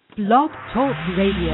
Blog Talk Radio.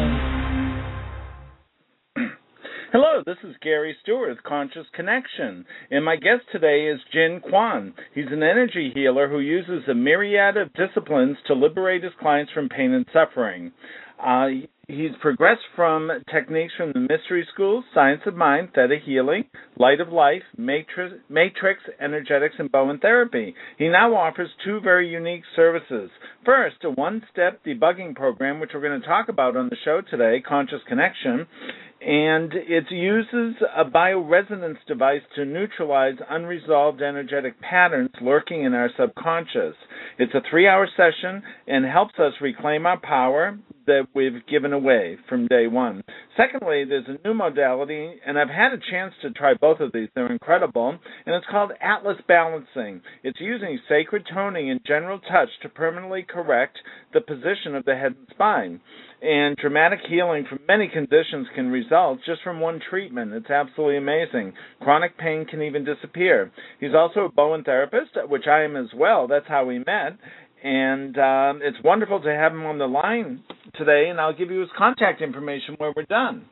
Hello, this is Gary Stewart with Conscious Connection, and my guest today is Jin Kwan. He's an energy healer who uses a myriad of disciplines to liberate his clients from pain and suffering. He's progressed from techniques from the Mystery Schools, Science of Mind, Theta Healing, Light of Life, Matrix, Energetics, and Bowen Therapy. He now offers two very unique services. First, a one-step debugging program, which we're going to talk about on the show today, Conscious Connection, and it uses a bioresonance device to neutralize unresolved energetic patterns lurking in our subconscious. It's a 3-hour session and helps us reclaim our power that we've given away from day one. Secondly, there's a new modality, and I've had a chance to try both of these. They're incredible, and it's called Atlas Balancing. It's using sacred toning and general touch to permanently correct the position of the head and spine. And dramatic healing from many conditions can result just from one treatment. It's absolutely amazing. Chronic pain can even disappear. He's also a Bowen therapist, which I am as well. That's how we met. And it's wonderful to have him on the line today, and I'll give you his contact information when we're done.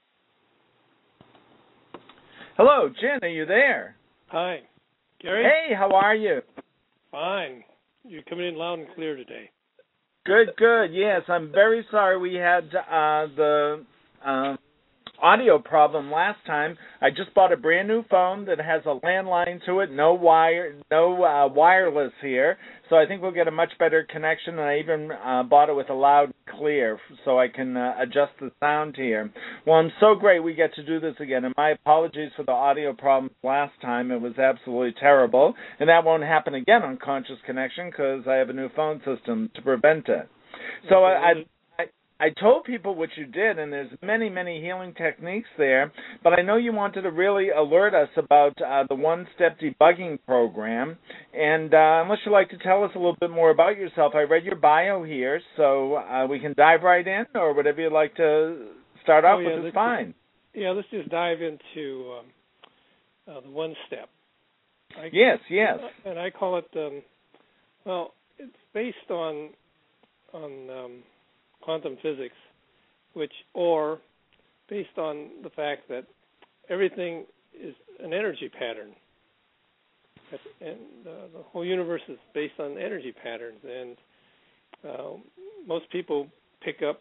Hello, Jin, are you there? Hi. Gary? Hey, how are you? Fine. You're coming in loud and clear today. Good. Yes, I'm very sorry we had the audio problem last time. I just bought a brand new phone that has a landline to it, no wireless here. So I think we'll get a much better connection, and I even bought it with a loud and clear so I can adjust the sound here. Well, I'm so great we get to do this again, and my apologies for the audio problems last time. It was absolutely terrible, and that won't happen again on Conscious Connection because I have a new phone system to prevent it. So I told people what you did, and there's many, many healing techniques there, but I know you wanted to really alert us about the one-step debugging program, and unless you'd like to tell us a little bit more about yourself, I read your bio here, so we can dive right in, or whatever you'd like to start off with is fine. Let's just dive into the one-step. Yes. And I call it, it's based on quantum physics, or based on the fact that everything is an energy pattern, and the whole universe is based on energy patterns, and most people pick up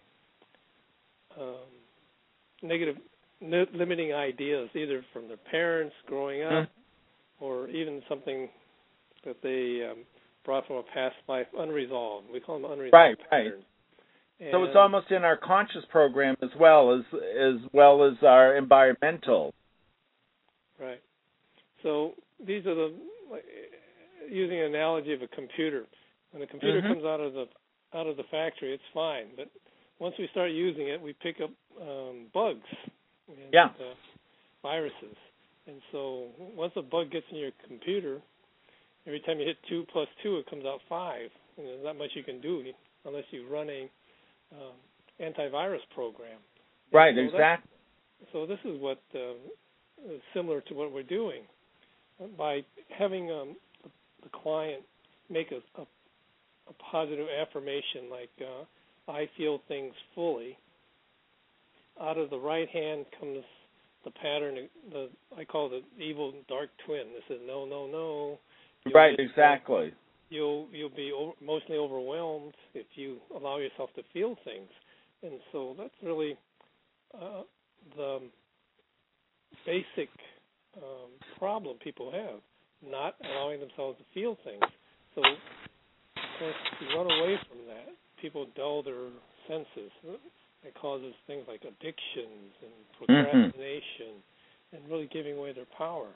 negative, limiting ideas, either from their parents growing up, or even something that they brought from a past life unresolved. We call them unresolved patterns. So it's almost in our conscious program as well as our environmental. Right. So these are using an analogy of a computer. When the computer comes out of the factory, it's fine. But once we start using it, we pick up bugs and viruses. And so once a bug gets in your computer, every time you hit 2 plus 2, it comes out 5. And there's not much you can do unless you run a antivirus program. Right, exactly. So this is what is similar to what we're doing. By having the client make a positive affirmation like, I feel things fully, out of the right hand comes the pattern, I call it the evil dark twin. This is no. Right, exactly. You'll be emotionally overwhelmed if you allow yourself to feel things. And so that's really the basic problem people have, not allowing themselves to feel things. So, of course, to run away from that, people dull their senses. It causes things like addictions and procrastination and really giving away their power.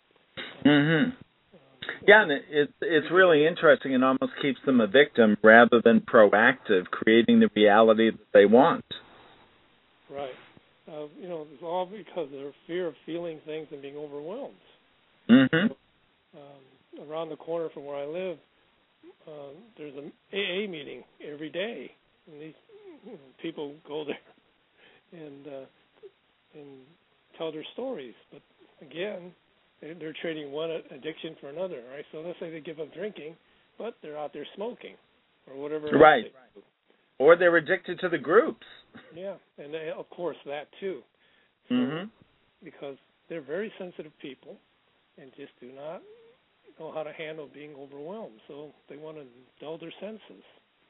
Yeah, and it's really interesting and almost keeps them a victim rather than proactive, creating the reality that they want. Right. It's all because of their fear of feeling things and being overwhelmed. So, around the corner from where I live, there's an AA meeting every day, and these people go there and tell their stories. But again, they're trading one addiction for another, right? So let's say they give up drinking, but they're out there smoking or whatever. Right. Or they're addicted to the groups. Yeah, and they, of course that too. So, because they're very sensitive people and just do not know how to handle being overwhelmed. So they want to dull their senses.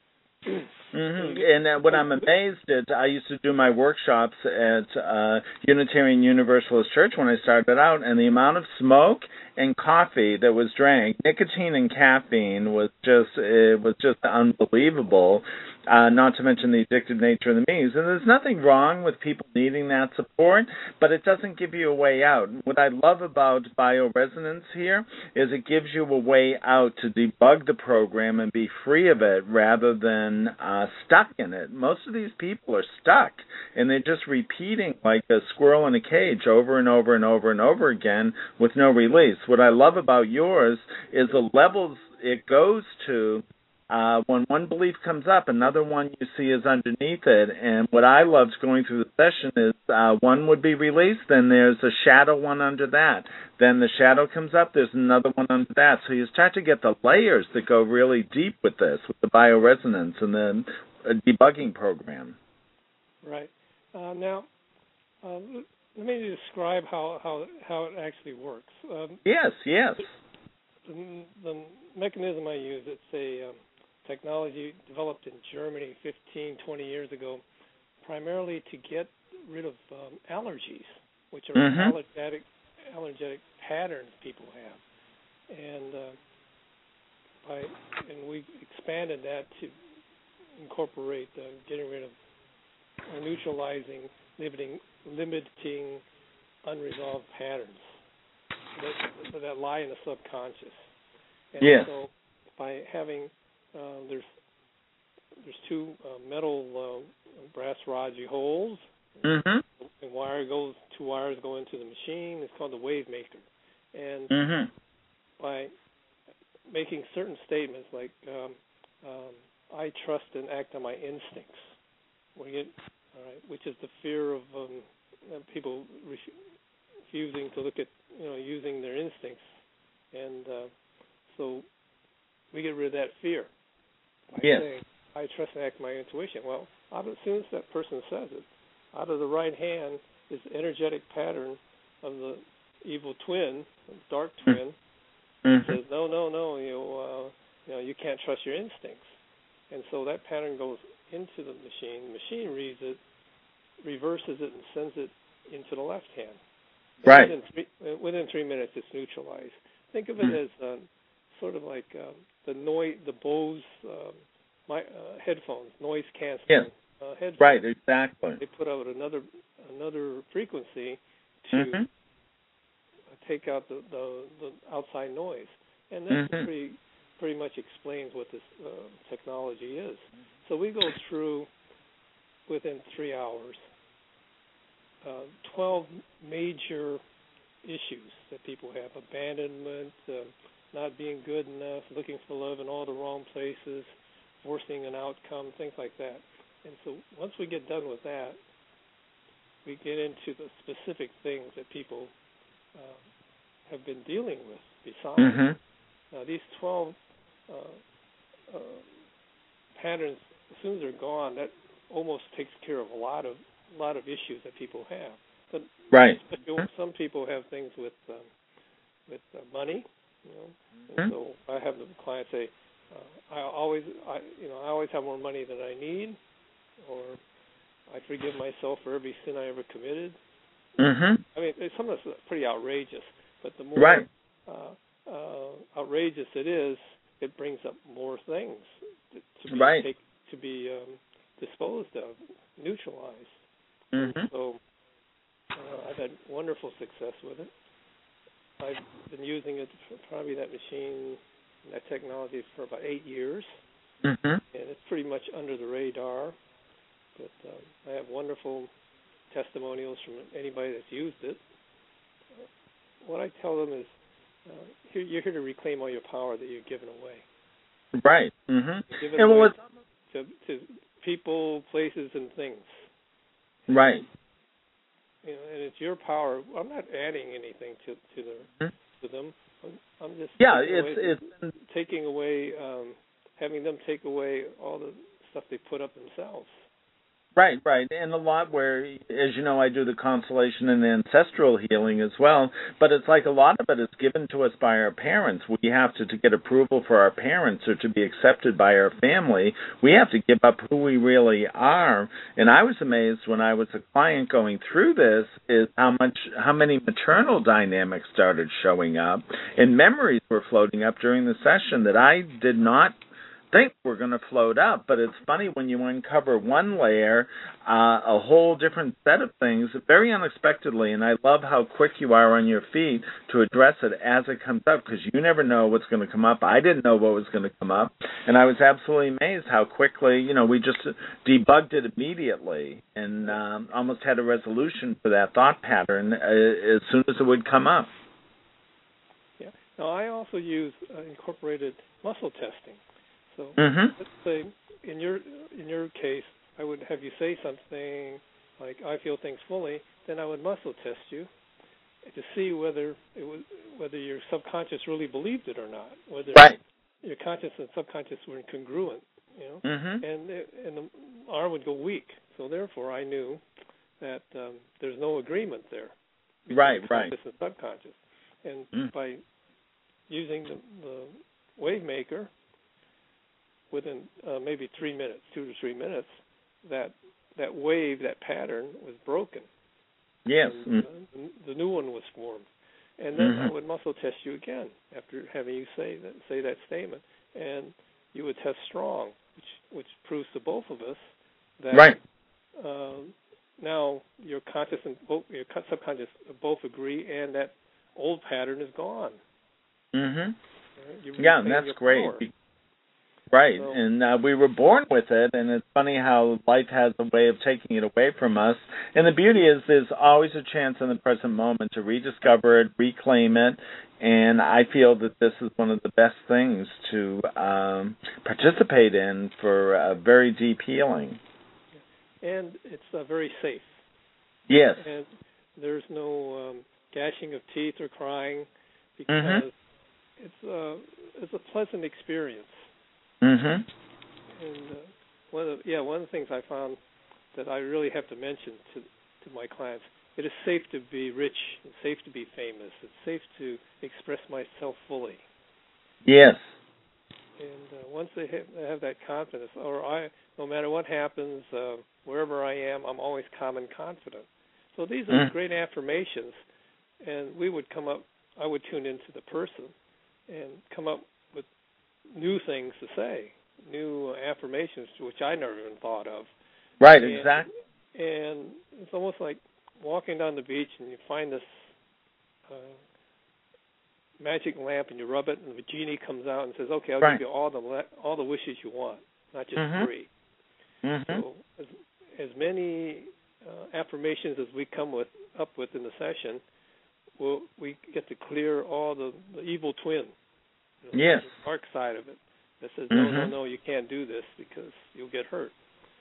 And what I'm amazed at, I used to do my workshops at Unitarian Universalist Church when I started out, and the amount of smoke and coffee that was drank, nicotine and caffeine was just unbelievable. Not to mention the addictive nature of the meetings. And there's nothing wrong with people needing that support, but it doesn't give you a way out. What I love about bioresonance here is it gives you a way out to debug the program and be free of it rather than stuck in it. Most of these people are stuck, and they're just repeating like a squirrel in a cage over and over and over and over again with no release. What I love about yours is the levels it goes to. When one belief comes up, another one you see is underneath it. And what I loved going through the session is one would be released, then there's a shadow one under that. Then the shadow comes up, there's another one under that. So you start to get the layers that go really deep with this, with the bioresonance and the debugging program. Right. Now, let me describe how it actually works. Yes. The mechanism I use, it's a technology developed in Germany 15, 20 years ago, primarily to get rid of allergies, which are allergetic patterns people have, and we expanded that to incorporate getting rid of or neutralizing, limiting unresolved patterns that lie in the subconscious. And so by having there's two metal brass Raji holes, and two wires go into the machine. It's called the wave maker. And by making certain statements like I trust and act on my instincts, which is the fear of people refusing to look at using their instincts, and so we get rid of that fear by saying, I trust and act on my intuition. Well, as soon as that person says it, out of the right hand is the energetic pattern of the evil twin, dark twin, says, no, you can't trust your instincts. And so that pattern goes into the machine. The machine reads it, reverses it, and sends it into the left hand. Right. Within 3 minutes, it's neutralized. Think of it as sort of like the Bose headphones, noise canceling headphones. Right, exactly. They put out another frequency to take out the outside noise, and that pretty much explains what this technology is. So we go through within 3 hours 12 major issues that people have: abandonment, not being good enough, looking for love in all the wrong places, forcing an outcome, things like that. And so once we get done with that, we get into the specific things that people have been dealing with besides. Now, these 12 patterns, as soon as they're gone, that almost takes care of a lot of issues that people have. But some people have things with money, And so I have the client say, I always have more money than I need, or I forgive myself for every sin I ever committed. I mean, some of it's pretty outrageous, but the more outrageous it is, it brings up more things to be disposed of, neutralized. So I've had wonderful success with it. I've been using it, probably that machine, that technology, for about 8 years, and it's pretty much under the radar. But I have wonderful testimonials from anybody that's used it. What I tell them is, you're here to reclaim all your power that you've given away. Right. Given away to people, places, and things. Right. And it's your power. I'm not adding anything to them. I'm just taking away, having them take away all the stuff they put up themselves. Right. And a lot where, as you know, I do the constellation and ancestral healing as well, but it's like a lot of it is given to us by our parents. We have to get approval for our parents or to be accepted by our family. We have to give up who we really are. And I was amazed when I was a client going through this is how many maternal dynamics started showing up, and memories were floating up during the session that I did not think we're going to float up. But it's funny when you uncover one layer, a whole different set of things very unexpectedly. And I love how quick you are on your feet to address it as it comes up, because you never know what's going to come up. I didn't know what was going to come up, and I was absolutely amazed how quickly, we just debugged it immediately and almost had a resolution for that thought pattern as soon as it would come up. Yeah. Now I also use incorporated muscle testing. So let's say in your case, I would have you say something like, "I feel things fully." Then I would muscle test you to see whether your subconscious really believed it or not, whether your conscious and subconscious were congruent. And the arm would go weak. So therefore, I knew that there's no agreement there between conscious and subconscious. And by using the wave maker, within maybe 3 minutes, 2 to 3 minutes, that wave, that pattern was broken. Yes. And, the new one was formed. And then I would muscle test you again after having you say that statement, and you would test strong, which proves to both of us that now your conscious and your subconscious both agree, and that old pattern is gone. And that's great. Power. Right, so, and we were born with it, and it's funny how life has a way of taking it away from us. And the beauty is there's always a chance in the present moment to rediscover it, reclaim it, and I feel that this is one of the best things to participate in for very deep healing. And it's very safe. Yes. And there's no gashing of teeth or crying, because it's a pleasant experience. And one of the things I found that I really have to mention to my clients, it is safe to be rich, it's safe to be famous, it's safe to express myself fully. Yes. And once they have that confidence, no matter what happens, wherever I am, I'm always calm and confident. So these are great affirmations, and I would tune into the person and come up with new things to say, new affirmations which I never even thought of. Right, exactly. And it's almost like walking down the beach and you find this magic lamp and you rub it, and the genie comes out and says, "Okay, I'll give you all the wishes you want, not just 3." So as many affirmations as we come up with in the session, we get to clear all the evil twin. The dark side of it that says, no, you can't do this because you'll get hurt.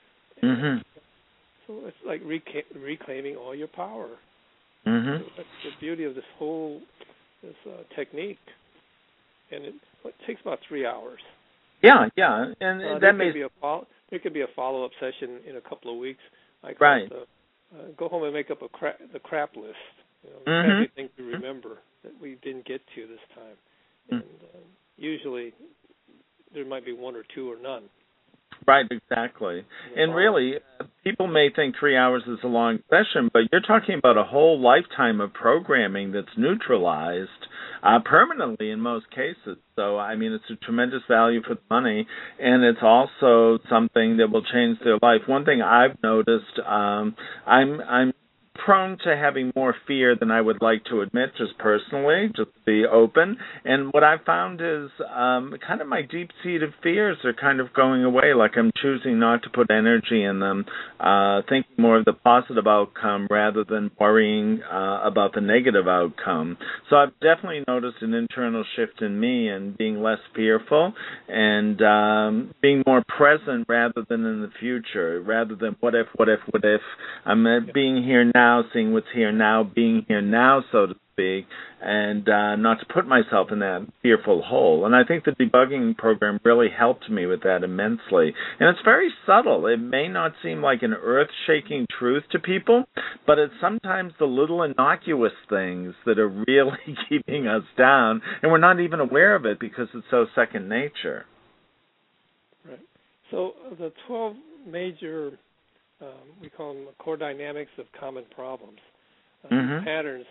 So it's like reclaiming all your power. So that's the beauty of this whole technique. And it takes about 3 hours. Yeah. And there could be a follow-up session in a couple of weeks. I call it go home and make up the crap list. Everything to remember that we didn't get to this time. And usually there might be 1 or 2 or none. Right, exactly. And really, people may think 3 hours is a long session, but you're talking about a whole lifetime of programming that's neutralized permanently in most cases. So, I mean, it's a tremendous value for the money, and it's also something that will change their life. One thing I've noticed, I'm prone to having more fear than I would like to admit, just personally, just to be open. And what I've found is kind of my deep-seated fears are kind of going away, like I'm choosing not to put energy in them, thinking more of the positive outcome rather than worrying about the negative outcome. So I've definitely noticed an internal shift in me and being less fearful and being more present rather than in the future, rather than what if. I'm being here now, seeing what's here now, being here now, so to speak. speak, and not to put myself in that fearful hole. And I think the debugging program really helped me with that immensely. And it's very subtle. It may not seem like an earth-shaking truth to people, but it's sometimes the little innocuous things that are really keeping us down, and we're not even aware of it because it's so second nature. Right. So the 12 major, we call them core dynamics of common problems, patterns,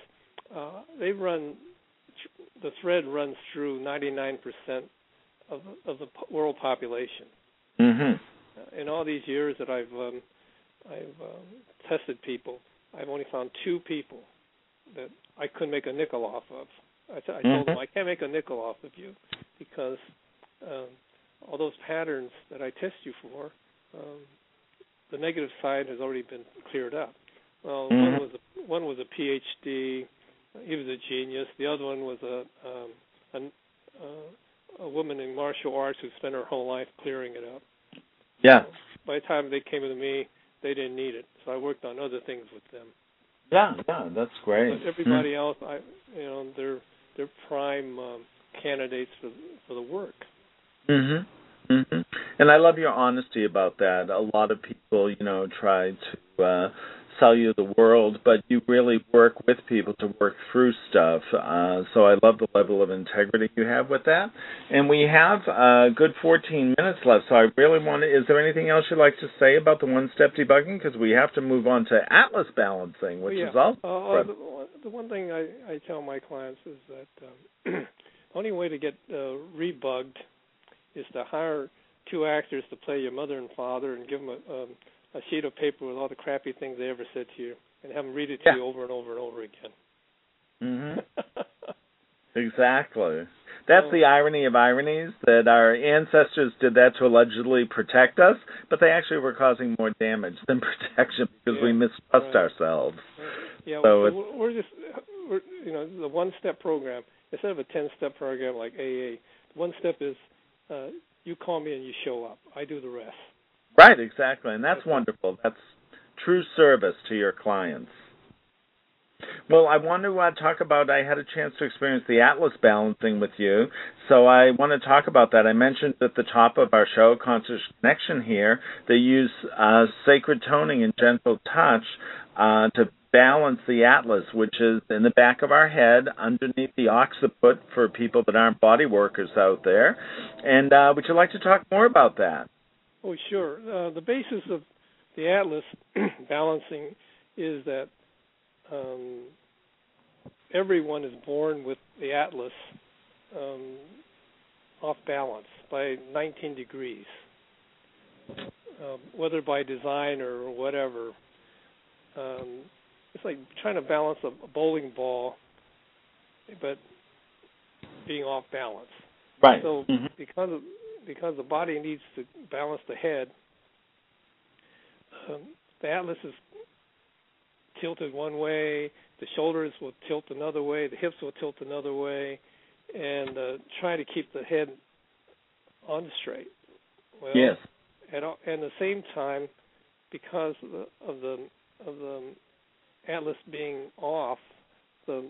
the thread runs through 99% of the world population. In all these years that I've tested people, I've only found 2 people that I couldn't make a nickel off of. I told them, I can't make a nickel off of you because all those patterns that I test you for, the negative side has already been cleared up. Well, one was a PhD. He was a genius. The other one was a woman in martial arts who spent her whole life clearing it up. Yeah. By the time they came to me, they didn't need it. So I worked on other things with them. Yeah, that's great. But everybody else, they're prime candidates for the work. And I love your honesty about that. A lot of people, try to sell you the world, but you really work with people to work through stuff. So I love the level of integrity you have with that. And we have a good 14 minutes left, so I really is there anything else you'd like to say about the one-step debugging? Because we have to move on to Atlas balancing, which is also... The one thing I tell my clients is that the only way to get rebugged is to hire 2 actors to play your mother and father and give them a sheet of paper with all the crappy things they ever said to you and have them read it to you over and over and over again. Exactly. That's the irony of ironies, that our ancestors did that to allegedly protect us, but they actually were causing more damage than protection because we mistrust ourselves. Yeah, so we're the one-step program, instead of a 10-step program like AA, one step is you call me and you show up. I do the rest. Right, exactly, and that's wonderful. That's true service to your clients. Well, I want to talk about, I had a chance to experience the Atlas balancing with you, so I want to talk about that. I mentioned at the top of our show, Conscious Connection here, they use sacred toning and gentle touch to balance the Atlas, which is in the back of our head, underneath the occiput for people that aren't body workers out there. And would you like to talk more about that? Oh, sure. The basis of the Atlas balancing is that everyone is born with the Atlas off balance by 19 degrees, whether by design or whatever. It's like trying to balance a bowling ball, but being off balance. Right. So because the body needs to balance the head, the Atlas is tilted one way, the shoulders will tilt another way, the hips will tilt another way, and try to keep the head on straight. Well, yes. At the same time, because of the Atlas being off, the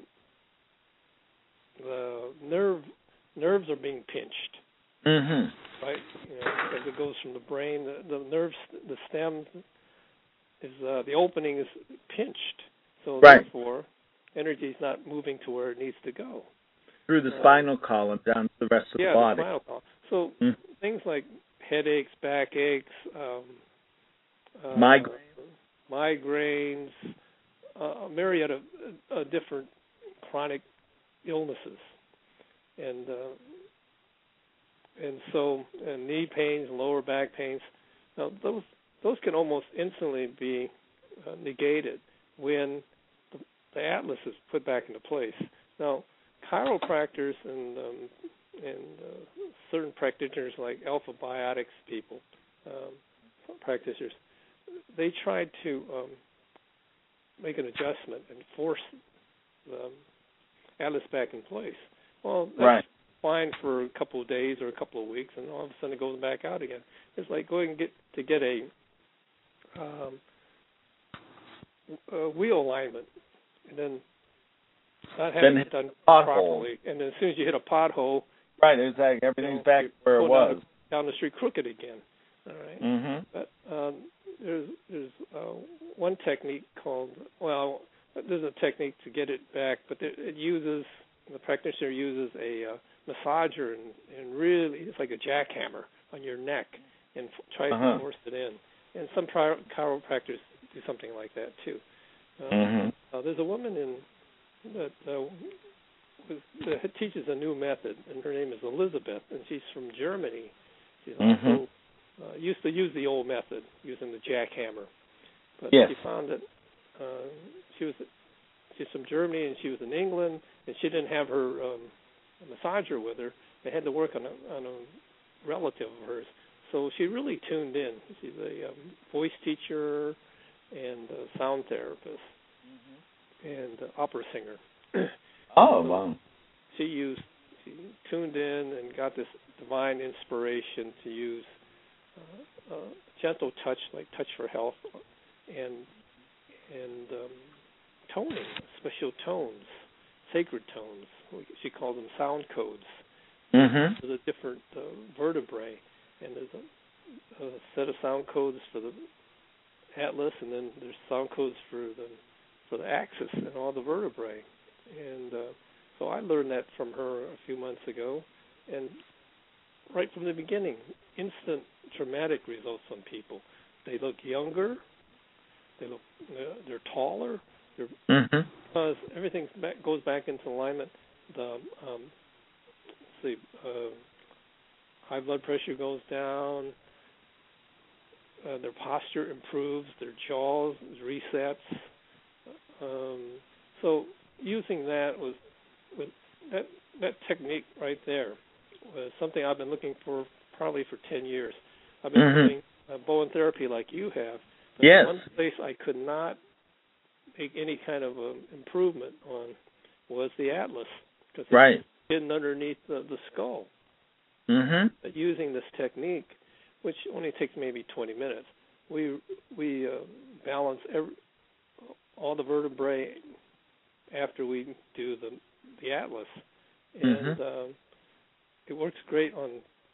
nerves are being pinched. Right? As it goes from the brain, the nerves, the stem is the opening is pinched. So therefore, energy is not moving to where it needs to go. Through the spinal column down to the rest of the body. The spinal column. So things like headaches, backaches, migraines, a myriad of different chronic illnesses, and knee pains, lower back pains. Now those can almost instantly be negated when the Atlas is put back into place. Now, chiropractors and certain practitioners like Alpha Biotics people, practitioners, they tried to make an adjustment and force the Atlas back in place. Well, that's fine for a couple of days or a couple of weeks, and all of a sudden it goes back out again. It's like going to get a wheel alignment, and then not having it done properly. And then as soon as you hit a pothole, right, exactly, everything's back where it was. Down the street crooked again. All right. Mm-hmm. But there's one technique called, well, there's a technique to get it back, but the practitioner uses a massager and really, it's like a jackhammer on your neck and tries to force it in. And some chiropractors do something like that too. There's a woman that teaches a new method, and her name is Elizabeth, and she's from Germany. She's also used to use the old method, using the jackhammer. But she found that she's from Germany, and she was in England, and she didn't have her massager with her. They had to work on a relative of hers. So she really tuned in. She's a voice teacher and a sound therapist and opera singer. Wow. She tuned in and got this divine inspiration to use gentle touch, like Touch for Health, and toning, special tones, sacred tones. She called them sound codes for the different vertebrae. And there's a set of sound codes for the atlas, and then there's sound codes for the axis and all the vertebrae. And so I learned that from her a few months ago, and right from the beginning, instant dramatic results on people. They look younger. They're taller. Because everything goes back into alignment. The high blood pressure goes down. Their posture improves. Their jaws resets. So using that that technique right there was something I've been looking for probably for 10 years. I've been doing Bowen therapy like you have. But yes. One place I could not make any kind of improvement on was the atlas, because it's hidden underneath the skull. But using this technique, which only takes maybe 20 minutes, we balance all the vertebrae after we do the atlas, and it works great on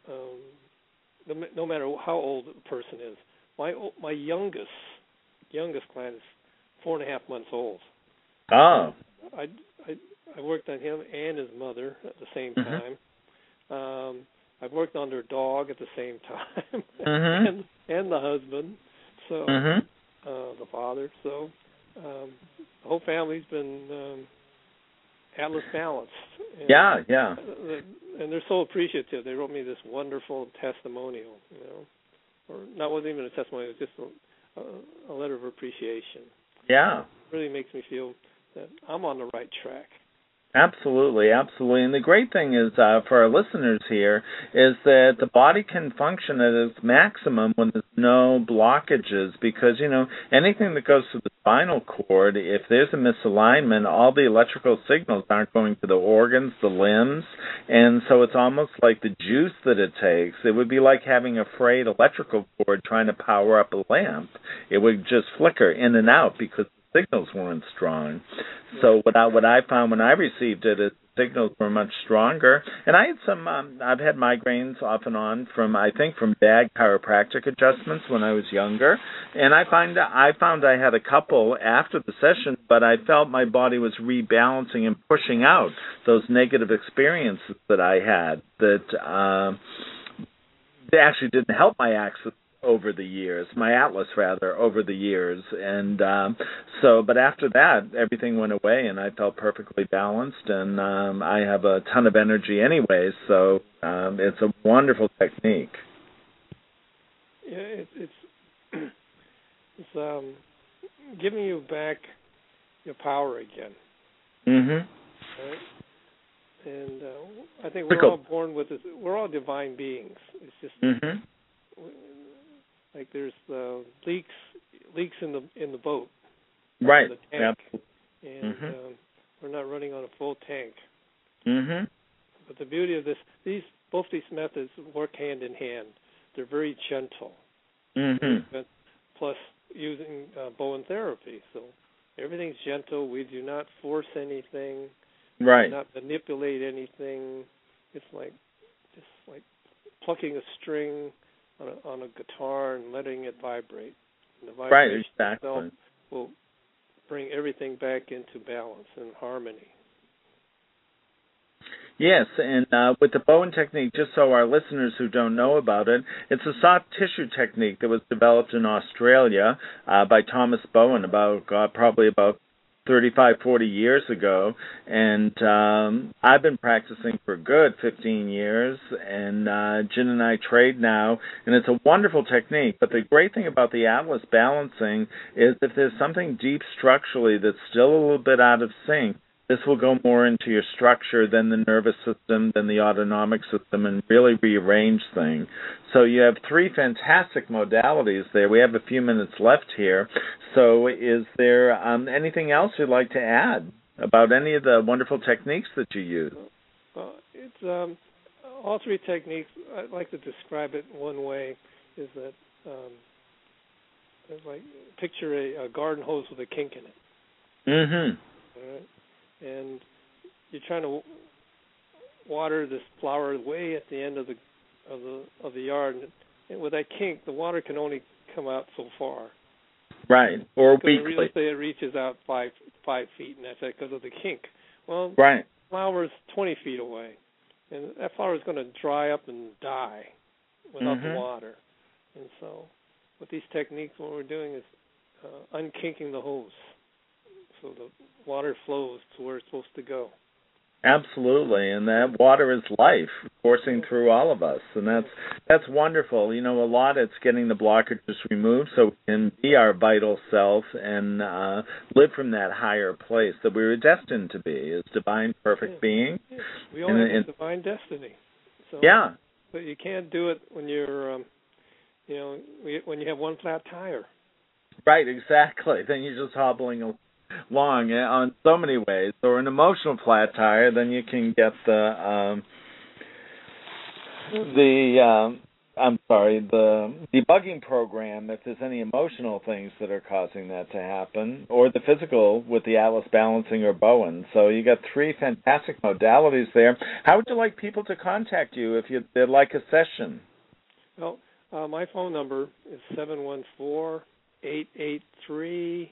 no matter how old a person is. My youngest client is 4.5 months old. Oh. I worked on him and his mother at the same time. I've worked on their dog at the same time, and the husband, so the father. So the whole family's been atlas balanced. And, and they're so appreciative. They wrote me this wonderful testimonial, or not wasn't even a testimonial. It was just a letter of appreciation. Yeah, it really makes me feel that I'm on the right track. Absolutely, absolutely. And the great thing is, for our listeners here, is that the body can function at its maximum when there's no blockages, because, anything that goes to the spinal cord, if there's a misalignment, all the electrical signals aren't going to the organs, the limbs, and so it's almost like the juice that it takes. It would be like having a frayed electrical cord trying to power up a lamp. It would just flicker in and out because signals weren't strong. So what I found when I received it is signals were much stronger. And I had some, I've had migraines off and on from bad chiropractic adjustments when I was younger. And I found I had a couple after the session, but I felt my body was rebalancing and pushing out those negative experiences that I had that they actually didn't help my axis over the years, my atlas rather, over the years. And but after that, everything went away and I felt perfectly balanced, and I have a ton of energy anyway, so it's a wonderful technique. Yeah, it's giving you back your power again. Right? And I think we're all born with this. We're all divine beings. It's just like there's leaks in the boat, right? In the tank, and we're not running on a full tank. But the beauty of both these methods work hand in hand. They're very gentle. Plus, using Bowen therapy, so everything's gentle. We do not force anything. Right. We do not manipulate anything. It's just like plucking a string on a guitar and letting it vibrate. And the vibration itself will bring everything back into balance and harmony. Yes, and with the Bowen technique, just so our listeners who don't know about it, it's a soft tissue technique that was developed in Australia by Thomas Bowen probably about 35, 40 years ago. And I've been practicing for a good 15 years, and Jen and I trade now, and it's a wonderful technique. But the great thing about the Atlas balancing is if there's something deep structurally that's still a little bit out of sync, this will go more into your structure than the nervous system, than the autonomic system, and really rearrange things. So you have three fantastic modalities there. We have a few minutes left here. So is there anything else you'd like to add about any of the wonderful techniques that you use? Well, it's all three techniques. I'd like to describe it one way, is that it's like picture a garden hose with a kink in it. Mm-hmm. All right. And you're trying to water this flower way at the end of the yard, and with that kink, the water can only come out so far. Right, or weakly. Let's say it reaches out 5 feet, and that's because of the kink. Well, right. The flower's 20 feet away, and that flower is going to dry up and die without the water. And so, with these techniques, what we're doing is unkinking the hose, so the water flows to where it's supposed to go. Absolutely, and that water is life coursing through all of us, and that's wonderful. You know, a lot it's getting the blockages removed so we can be our vital self and live from that higher place that we were destined to be, as divine, perfect beings. Yeah. We all have a divine destiny. So, yeah. But you can't do it when you're, when you have one flat tire. Right, exactly. Then you're just hobbling along on so many ways. Or an emotional flat tire, then you can get the debugging program if there's any emotional things that are causing that to happen, or the physical with the Atlas balancing or Bowen. So you got three fantastic modalities there. How would you like people to contact you if they'd like a session? Well, my phone number is 714-883-5433.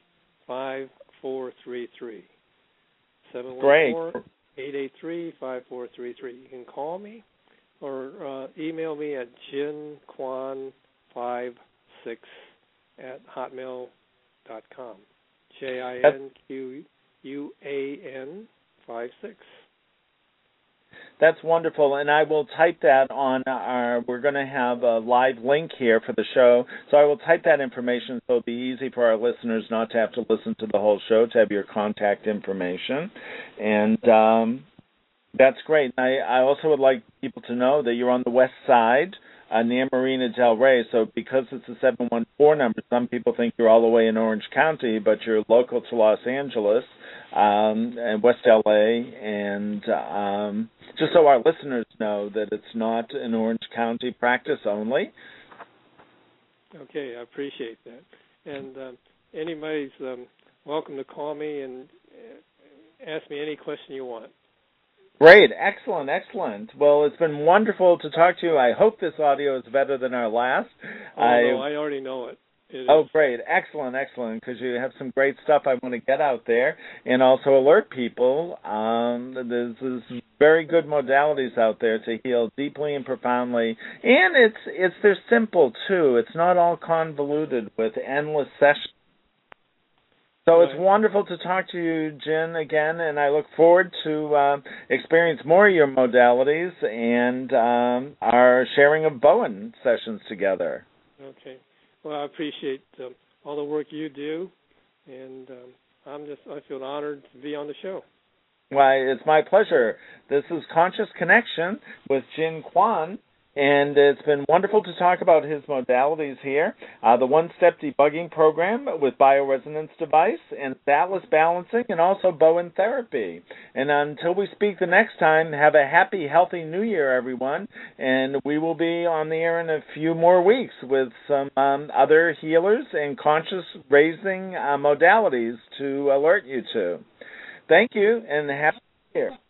714-883-5433. You can call me or email me at jinquan56@hotmail.com. JINQUAN56. That's wonderful, and I will type that on we're going to have a live link here for the show, so I will type that information so it'll be easy for our listeners not to have to listen to the whole show, to have your contact information, and that's great. I also would like people to know that you're on the west side, near Marina Del Rey, so because it's a 714 number, some people think you're all the way in Orange County, but you're local to Los Angeles and West LA, and just so our listeners know that it's not an Orange County practice only. Okay, I appreciate that. And anybody's welcome to call me and ask me any question you want. Great. Excellent. Well, it's been wonderful to talk to you. I hope this audio is better than our last. No, I already know it. Great. Excellent, because you have some great stuff I want to get out there and also alert people. There's very good modalities out there to heal deeply and profoundly. And they're simple, too. It's not all convoluted with endless sessions. So it's wonderful to talk to you, Jen, again, and I look forward to experience more of your modalities and our sharing of Bowen sessions together. Okay. Well, I appreciate all the work you do, and I feel honored to be on the show. Why, it's my pleasure. This is Conscious Connection with Jin Kwon, And it's been wonderful to talk about his modalities here. The one-step debugging program with bioresonance device and Atlas balancing and also Bowen therapy. And until we speak the next time, have a happy, healthy New Year, everyone. And we will be on the air in a few more weeks with some other healers and conscious raising modalities to alert you to. Thank you and happy New Year.